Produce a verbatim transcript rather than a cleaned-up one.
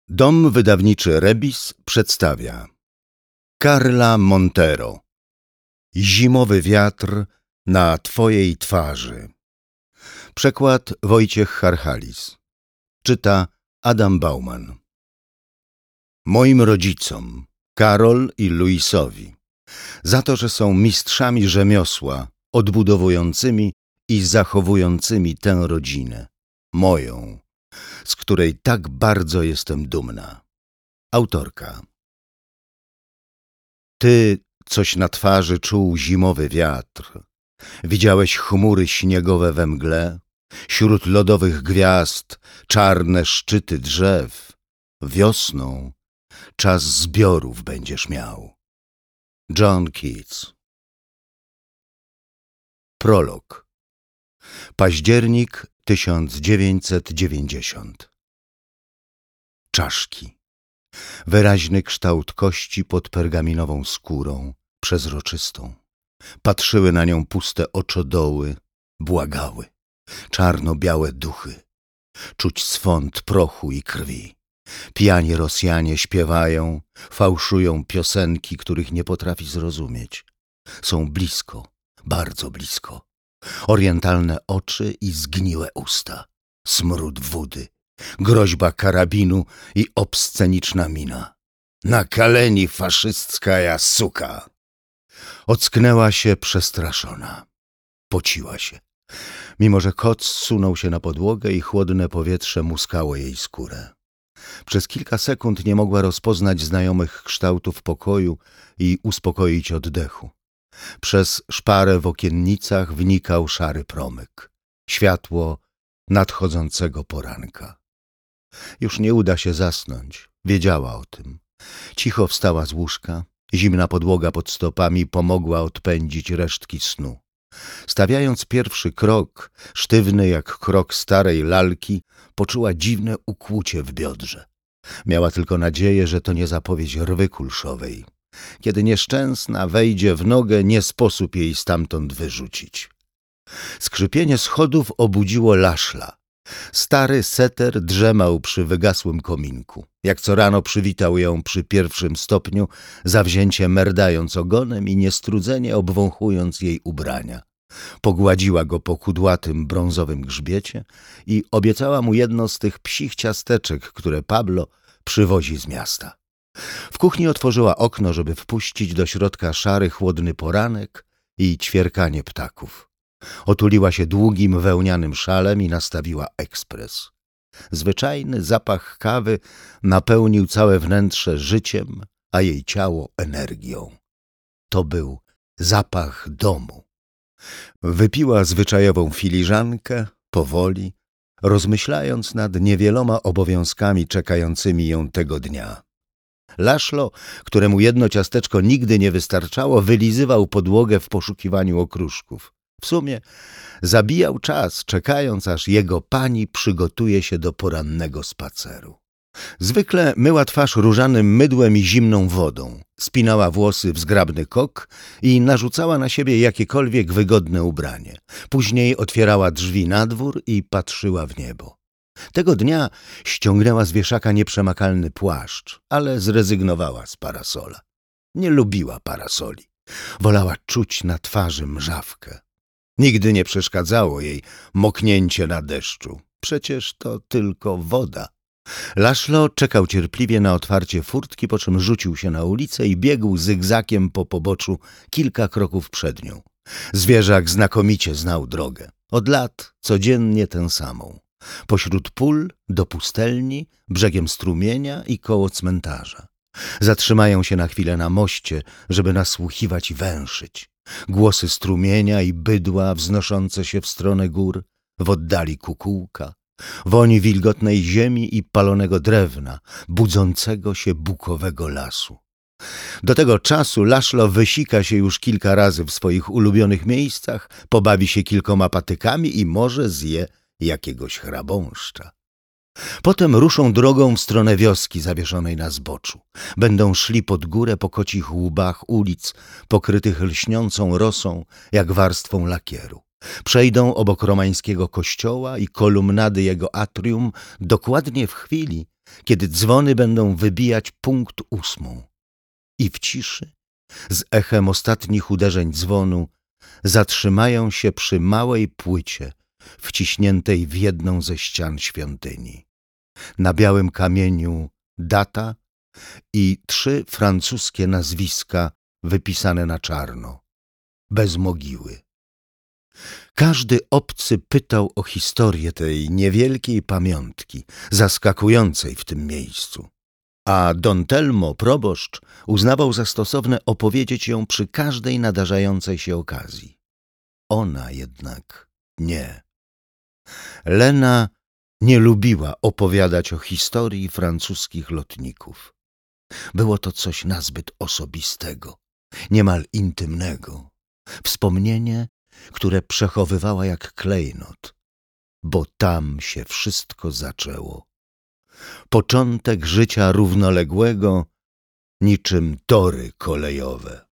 Dom wydawniczy Rebis przedstawia Karla Montero. Zimowy wiatr na twojej twarzy. Przekład Wojciech Harchalis. Czyta Adam Bauman. Moim rodzicom, Karol i Luisowi, za to, że są mistrzami rzemiosła, odbudowującymi i zachowującymi tę rodzinę, moją, z której tak bardzo jestem dumna. Autorka. Ty, coś na twarzy czuł zimowy wiatr, widziałeś chmury śniegowe we mgle, śród lodowych gwiazd czarne szczyty drzew. Wiosną czas zbiorów będziesz miał. John Keats. Prolog. Październik tysiąc dziewięćset dziewięćdziesiąt. Czaszki. Wyraźny kształt kości pod pergaminową skórą, przezroczystą. Patrzyły na nią puste oczodoły, błagały. Czarno-białe duchy. Czuć swąd prochu i krwi. Pijani Rosjanie śpiewają, fałszują piosenki, których nie potrafi zrozumieć. Są blisko, bardzo blisko. Orientalne oczy i zgniłe usta. Smród wody, groźba karabinu i obsceniczna mina. Na kaleni faszystska suka. Ocknęła się przestraszona. Pociła się. Mimo że kot zsunął się na podłogę i chłodne powietrze muskało jej skórę. Przez kilka sekund nie mogła rozpoznać znajomych kształtów pokoju i uspokoić oddechu. Przez szparę w okiennicach wnikał szary promyk. Światło nadchodzącego poranka. Już nie uda się zasnąć. Wiedziała o tym. Cicho wstała z łóżka. Zimna podłoga pod stopami pomogła odpędzić resztki snu. Stawiając pierwszy krok, sztywny jak krok starej lalki, poczuła dziwne ukłucie w biodrze. Miała tylko nadzieję, że to nie zapowiedź rwy kulszowej. Kiedy nieszczęsna wejdzie w nogę, nie sposób jej stamtąd wyrzucić. Skrzypienie schodów obudziło Laszla. Stary setter drzemał przy wygasłym kominku. Jak co rano przywitał ją przy pierwszym stopniu, zawzięcie merdając ogonem i niestrudzenie obwąchując jej ubrania. Pogładziła go po kudłatym, brązowym grzbiecie i obiecała mu jedno z tych psich ciasteczek, które Pablo przywozi z miasta. W kuchni otworzyła okno, żeby wpuścić do środka szary, chłodny poranek i ćwierkanie ptaków. Otuliła się długim, wełnianym szalem i nastawiła ekspres. Zwyczajny zapach kawy napełnił całe wnętrze życiem, a jej ciało energią. To był zapach domu. Wypiła zwyczajową filiżankę, powoli, rozmyślając nad niewieloma obowiązkami czekającymi ją tego dnia. Laszlo, któremu jedno ciasteczko nigdy nie wystarczało, wylizywał podłogę w poszukiwaniu okruszków. W sumie zabijał czas, czekając, aż jego pani przygotuje się do porannego spaceru. Zwykle myła twarz różanym mydłem i zimną wodą, spinała włosy w zgrabny kok i narzucała na siebie jakiekolwiek wygodne ubranie. Później otwierała drzwi na dwór i patrzyła w niebo. Tego dnia ściągnęła z wieszaka nieprzemakalny płaszcz, ale zrezygnowała z parasola. Nie lubiła parasoli. Wolała czuć na twarzy mrzawkę. Nigdy nie przeszkadzało jej moknięcie na deszczu. Przecież to tylko woda. Laszlo czekał cierpliwie na otwarcie furtki, po czym rzucił się na ulicę i biegł zygzakiem po poboczu kilka kroków przed nią. Zwierzak znakomicie znał drogę. Od lat codziennie tę samą. Pośród pól, do pustelni, brzegiem strumienia i koło cmentarza. Zatrzymają się na chwilę na moście, żeby nasłuchiwać i węszyć. Głosy strumienia i bydła wznoszące się w stronę gór, w oddali kukułka, woń wilgotnej ziemi i palonego drewna, budzącego się bukowego lasu. Do tego czasu Laszlo wysika się już kilka razy w swoich ulubionych miejscach, pobawi się kilkoma patykami i może zje jakiegoś chrabąszcza. Potem ruszą drogą w stronę wioski zawieszonej na zboczu. Będą szli pod górę po kocich łbach ulic, pokrytych lśniącą rosą, jak warstwą lakieru. Przejdą obok romańskiego kościoła i kolumnady jego atrium dokładnie w chwili, kiedy dzwony będą wybijać punkt ósmą i w ciszy, z echem ostatnich uderzeń dzwonu, zatrzymają się przy małej płycie wciśniętej w jedną ze ścian świątyni. Na białym kamieniu data i trzy francuskie nazwiska wypisane na czarno, bez mogiły. Każdy obcy pytał o historię tej niewielkiej pamiątki, zaskakującej w tym miejscu. A Don Telmo, proboszcz, uznawał za stosowne opowiedzieć ją przy każdej nadarzającej się okazji. Ona jednak nie. Lena nie lubiła opowiadać o historii francuskich lotników. Było to coś nazbyt osobistego, niemal intymnego. Wspomnienie, które przechowywała jak klejnot, bo tam się wszystko zaczęło. Początek życia równoległego, niczym tory kolejowe.